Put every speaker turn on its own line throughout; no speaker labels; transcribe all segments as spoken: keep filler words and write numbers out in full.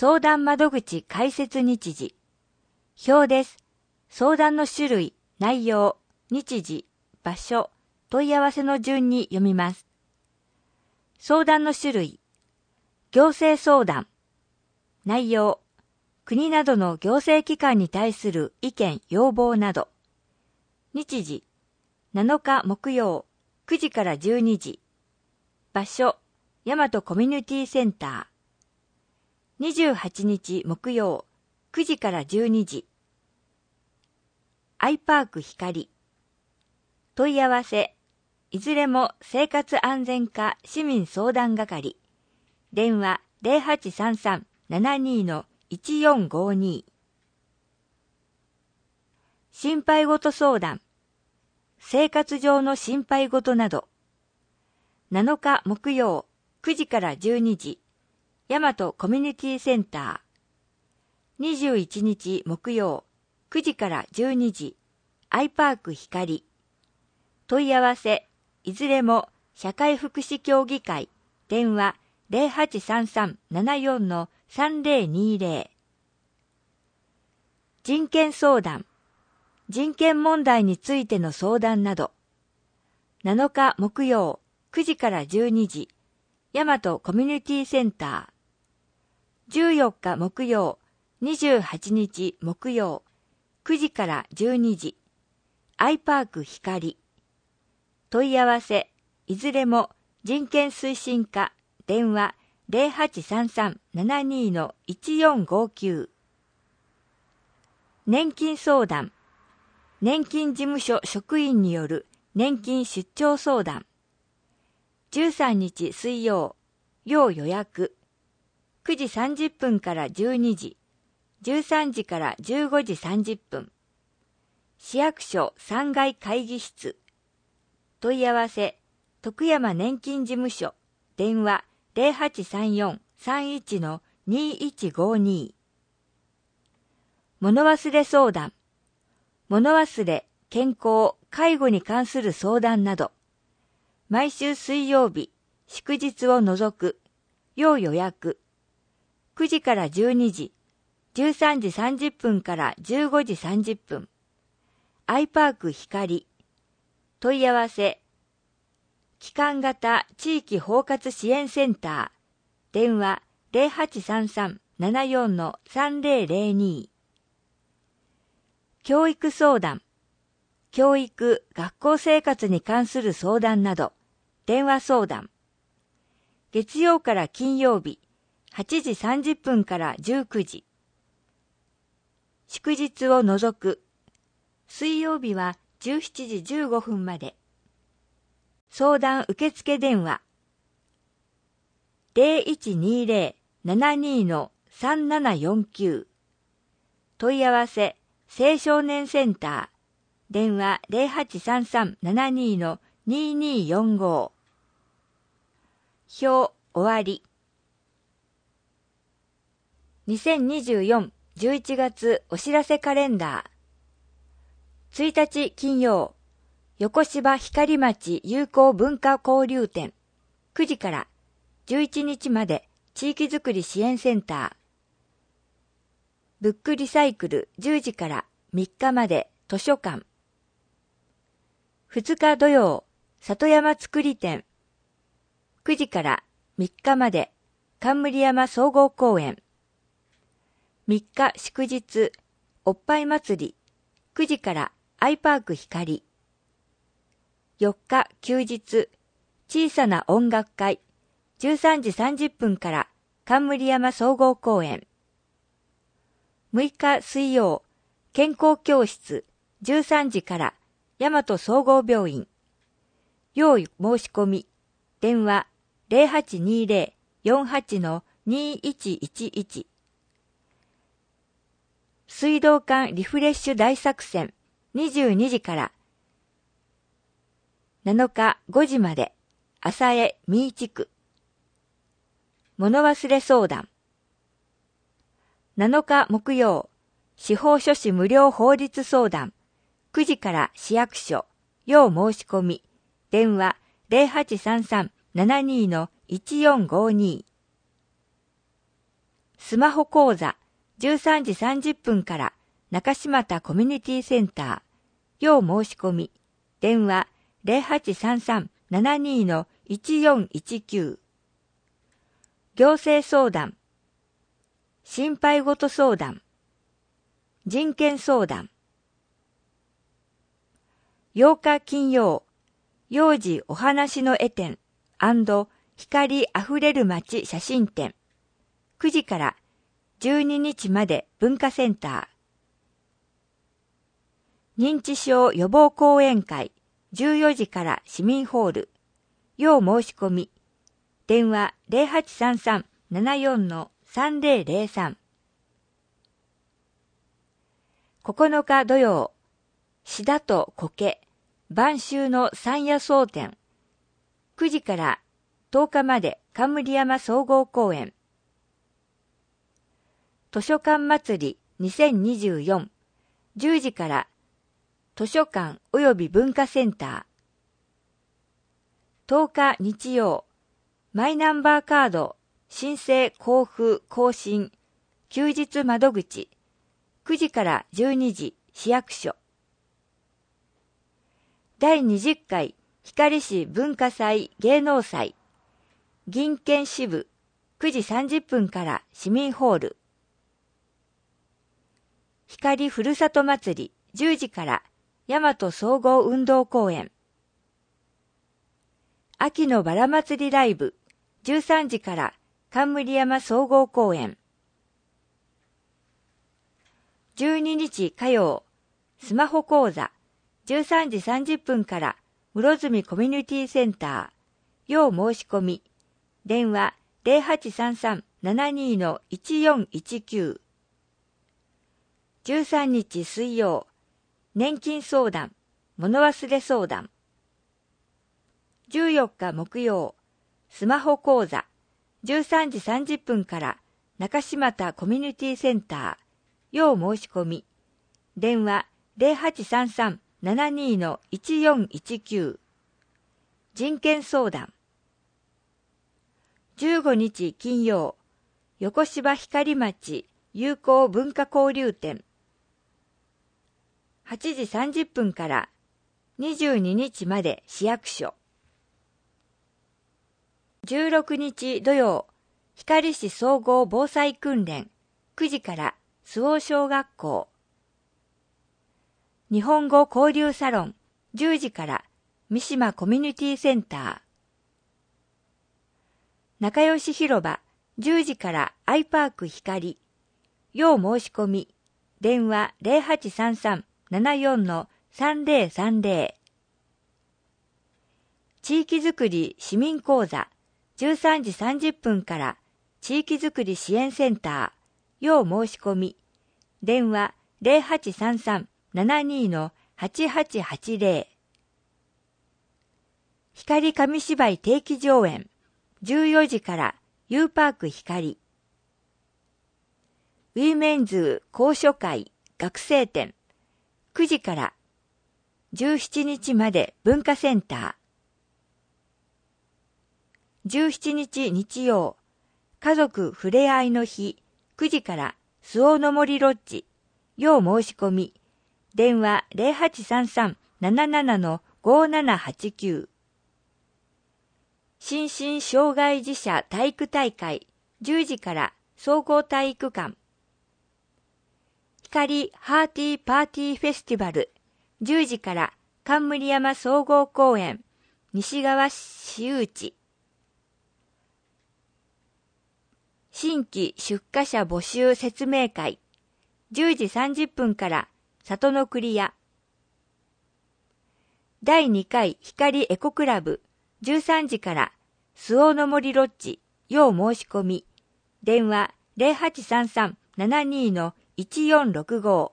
相談窓口開設日時。表です。相談の種類、内容、日時、場所、問い合わせの順に読みます。相談の種類。行政相談。内容。国などの行政機関に対する意見、要望など。日時。なのか木曜、くじからじゅうにじ。場所。大和コミュニティセンター。にじゅうはちにち木曜、くじからじゅうにじ。アイパーク光。問い合わせ。いずれも生活安全課市民相談係。電話 ゼロはちさんさん ななに いちよんごに。心配事相談。生活上の心配事など。なのか木曜、くじからじゅうにじ。大和コミュニティセンター。にじゅういちにち木曜、くじからじゅうにじ。アイパーク光。問い合わせ。いずれも社会福祉協議会。電話 ゼロはちさんさん ななよん さんぜろにぜろ。人権相談。人権問題についての相談など。なのか木曜、くじからじゅうにじ。大和コミュニティセンター。じゅうよっか木曜、にじゅうはちにち木曜、くじからじゅうにじ。アイパーク光。問い合わせ。いずれも人権推進課。電話 ゼロはちさんさん ななに いちよんごきゅう。年金相談。年金事務所職員による年金出張相談。じゅうさんにち水曜、要予約。くじさんじゅっぷんからじゅうにじ、じゅうさんじからじゅうごじさんじゅっぷん。市役所さんがい会議室。問い合わせ、徳山年金事務所。電話 ゼロはちさんよん さんいち にいちごに。物忘れ相談。物忘れ、健康、介護に関する相談など。毎週水曜日、祝日を除く。要予約。くじからじゅうにじ、じゅうさんじさんじゅっぷんからじゅうごじさんじゅっぷん。アイパーク光。問い合わせ。機関型地域包括支援センター。電話 ゼロはちさんさん ななよん さんぜろぜろに。教育相談。教育・学校生活に関する相談など。電話相談。月曜から金曜日、はちじさんじゅっぷんからじゅうくじ。祝日を除く。水曜日はじゅうしちじじゅうごふんまで。相談受付電話。ゼロいちにゼロ ななに さんななよんきゅう。問い合わせ、青少年センター。電話 ゼロはちさんさん ななに にによんご。表終わり。にせんにじゅうよん、じゅういちがつお知らせカレンダー。ついたち金曜、横芝光町友好文化交流展。くじからじゅういちにちまで地域づくり支援センター。ブックリサイクルじゅうじからみっかまで図書館。ふつか土曜、里山つくり展。くじからみっかまで冠山総合公園。みっか祝日、おっぱい祭り。くじからアイパーク光。よっか休日、小さな音楽会。じゅうさんじさんじゅっぷんから冠山総合公園。むいか水曜、健康教室。じゅうさんじから大和総合病院。要申し込み。電話ゼロはちにゼロ よんはち にいちいちいち。水道管リフレッシュ大作戦。にじゅうにじからなのかごじまで。浅江三井地区。物忘れ相談。なのか木曜、司法書士無料法律相談。くじから市役所。要申し込み。電話ゼロはちさんさん ななに いちよんごに。 スマホ講座じゅうさんじさんじゅっぷんから中島田コミュニティセンター。要申し込み。電話 ゼロはちさんさんななに いちよんいちきゅう。行政相談。心配事相談。人権相談。ようか金曜、幼児お話の絵展&光あふれる街写真展。くじからじゅうににちまで文化センター。認知症予防講演会じゅうよじから市民ホール。要申し込み。電話 ゼロはちさんさんななよんのさんぜろぜろさん。ここのか土曜、シダと苔、晩秋の山野草展。くじからとおかまで冠山総合公園。図書館祭りにせんにじゅうよん、じゅうじから図書館及び文化センター。とおか日曜、マイナンバーカード申請交付更新休日窓口。くじからじゅうにじ市役所。だいにじゅっかい光市文化祭芸能祭銀券支部くじさんじゅっぷんから市民ホール。光ふるさと祭りじゅうじから大和総合運動公園。秋のバラ祭りライブじゅうさんじから冠山総合公園。じゅうににち火曜、スマホ講座じゅうさんじさんじゅっぷんから室積コミュニティセンター。要申し込み。電話 ゼロはちさんさんななに いちよんいちきゅう。じゅうさんにち水曜、年金相談、物忘れ相談。じゅうよっか木曜、スマホ講座じゅうさんじさんじゅっぷんから中島田コミュニティセンター。要申し込み。電話 ゼロはちさんさんななに いちよんいちきゅう。人権相談。じゅうごにち金曜、横芝光町友好文化交流展。はちじさんじゅっぷんからにじゅうににちまで市役所。じゅうろくにち土曜、光市総合防災訓練くじから周防小学校。日本語交流サロンじゅうじから三島コミュニティセンター。仲良し広場じゅうじからアイパーク光。要申し込み。電話 ゼロはちさんさんななよんのさんぜろさんぜろ。地域づくり市民講座じゅうさんじさんじゅっぷんから地域づくり支援センター。要申し込み。電話 ゼロはちさんさんななに はちはちはちぜろ。光紙芝居定期上演じゅうよじからユーパーク光。ウィメンズ講書会学生展くじからじゅうしちにちまで文化センター。じゅうしちにち日曜、家族ふれあいの日くじから周防の森ロッジ。要申し込み。電話 ゼロはちさんさんなななのごななはちきゅう。心身障害児者体育大会じゅうじから総合体育館。光ハーティーパーティーフェスティバルじゅうじから冠山総合公園西側市有地。新規出荷者募集説明会じゅうじさんじゅっぷんから里の栗屋。だいにかい光エコクラブじゅうさんじから周防の森ロッジ。要申し込み。電話 ゼロはちさんさんななに いちよんろくご。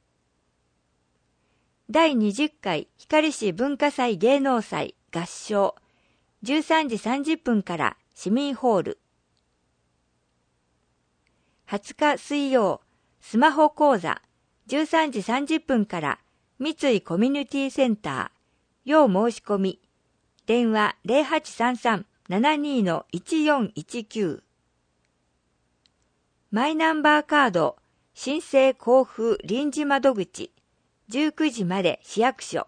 だいにじゅっかい光市文化祭芸能祭合唱じゅうさんじさんじゅっぷんから市民ホール。はつか水曜、スマホ講座じゅうさんじさんじゅっぷんから三井コミュニティセンター。要申し込み。電話 ゼロはちさんさんななに いちよんいちきゅう。 マイナンバーカード申請交付臨時窓口じゅうくじまで市役所。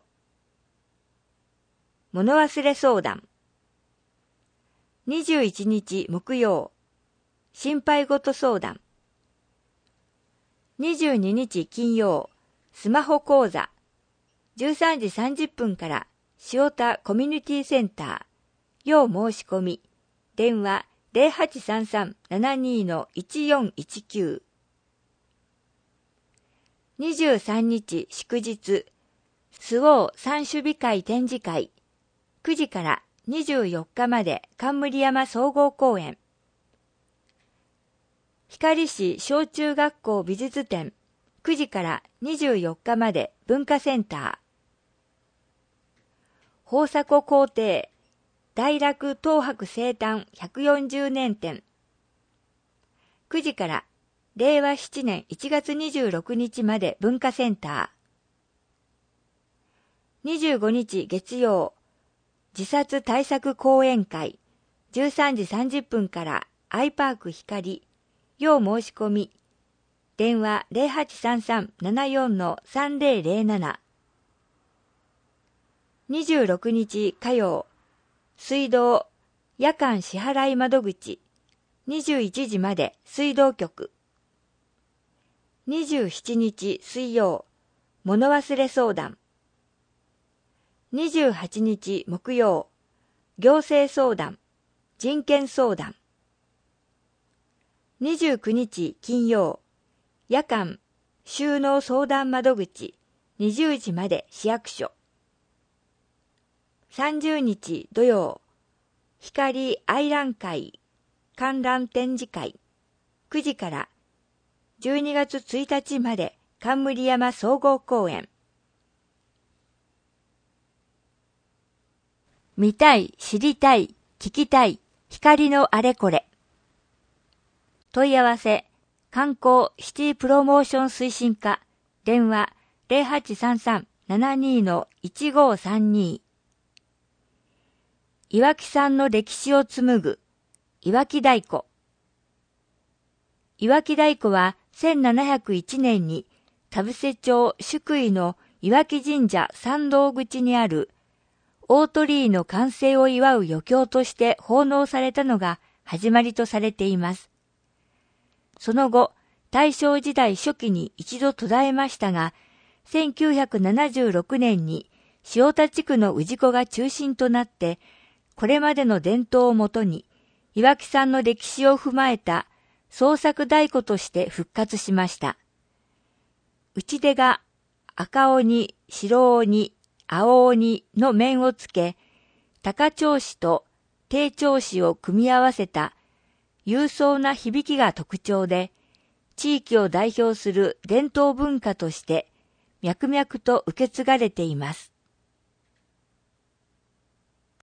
物忘れ相談。にじゅういちにち木曜、心配事相談。にじゅうににち金曜、スマホ講座。じゅうさんじさんじゅっぷんから塩田コミュニティセンター。要申し込み。電話 ゼロはちさんさん ななに いちよんいちきゅう。にじゅうさんにち祝日、周防三種美会展示会。くじからにじゅうよっかまで冠山総合公園。光市小中学校美術展。くじからにじゅうよっかまで文化センター。豊迫校庭大楽東博生誕ひゃくよんじゅうねん展。くじかられいわしちねんいちがつにじゅうろくにちまで文化センター。にじゅうごにち月曜、自殺対策講演会。じゅうさんじさんじゅっぷんからアイパーク光。要申し込み。電話 ゼロはちさんさん ななよん さんぜろぜろなな。にじゅうろくにち火曜、水道夜間支払い窓口。にじゅういちじまで水道局。にじゅうしちにち水曜、物忘れ相談。にじゅうはちにち木曜、行政相談、人権相談。にじゅうくにち金曜、夜間収納相談窓口。にじゅうじまで市役所。さんじゅうにち土曜、光愛覧会観覧展示会。くじからじゅうにがつついたちまで冠山総合公園。見たい、知りたい、聞きたい、光のあれこれ。問い合わせ、観光シティプロモーション推進課。電話 ゼロはちさんさん ななに いちごさんに。岩木山の歴史を紡ぐ、岩木太鼓。岩木太鼓はせんななひゃくいちねんに田伏町宿井の岩木神社参道口にある大鳥居の完成を祝う余興として奉納されたのが始まりとされています。その後、大正時代初期に一度途絶えましたが、せんきゅうひゃくななじゅうろくねんに塩田地区の氏子が中心となって、これまでの伝統をもとに、岩木山の歴史を踏まえた創作太鼓として復活しました。打ち出が赤鬼、白鬼、青鬼の面をつけ、高調子と低調子を組み合わせた勇壮な響きが特徴で、地域を代表する伝統文化として脈々と受け継がれています。